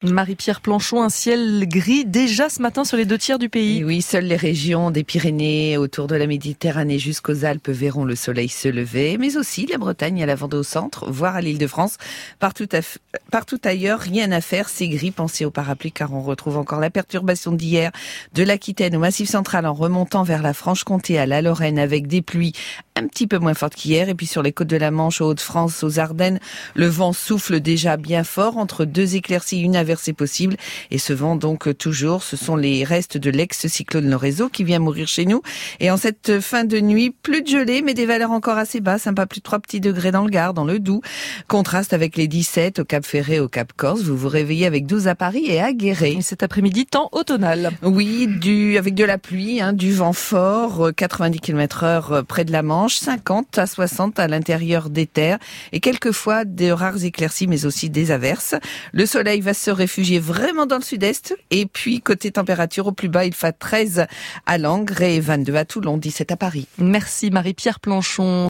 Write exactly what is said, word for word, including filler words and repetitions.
Marie-Pierre Planchon, un ciel gris déjà ce matin sur les deux tiers du pays. Et oui, seules les régions des Pyrénées autour de la Méditerranée jusqu'aux Alpes verront le soleil se lever, mais aussi la Bretagne à la Vendée au centre, voire à l'Île-de-France. Partout, à f... Partout ailleurs, rien à faire, c'est gris. Pensez au parapluie car on retrouve encore la perturbation d'hier de l'Aquitaine au Massif central en remontant vers la Franche-Comté à la Lorraine avec des pluies un petit peu moins fortes qu'hier. Et puis sur les côtes de la Manche, aux Hauts-de-France, aux Ardennes, le vent souffle déjà bien fort entre deux éclaircies, une averse c'est possible. Et ce vent donc toujours, ce sont les restes de l'ex-cyclone Lorenzo qui vient mourir chez nous. Et en cette fin de nuit, plus de gelée, mais des valeurs encore assez basses, un pas plus de trois petits degrés dans le Gard, dans le Doubs. Contraste avec les dix-sept au Cap Ferré, au Cap Corse. Vous vous réveillez avec douze à Paris et à Guéret. Et cet après-midi, temps automnal. Oui, du, avec de la pluie, hein, du vent fort, quatre-vingt-dix kilomètres heure près de la Manche, cinquante à soixante à l'intérieur des terres et quelquefois de rares éclaircies, mais aussi des averses. Le soleil va se réfugier vraiment dans le sud-est. Et puis, côté température, au plus bas, il fait treize à Langres et vingt-deux à Toulon, dix-sept à Paris. Merci Marie-Pierre Planchon.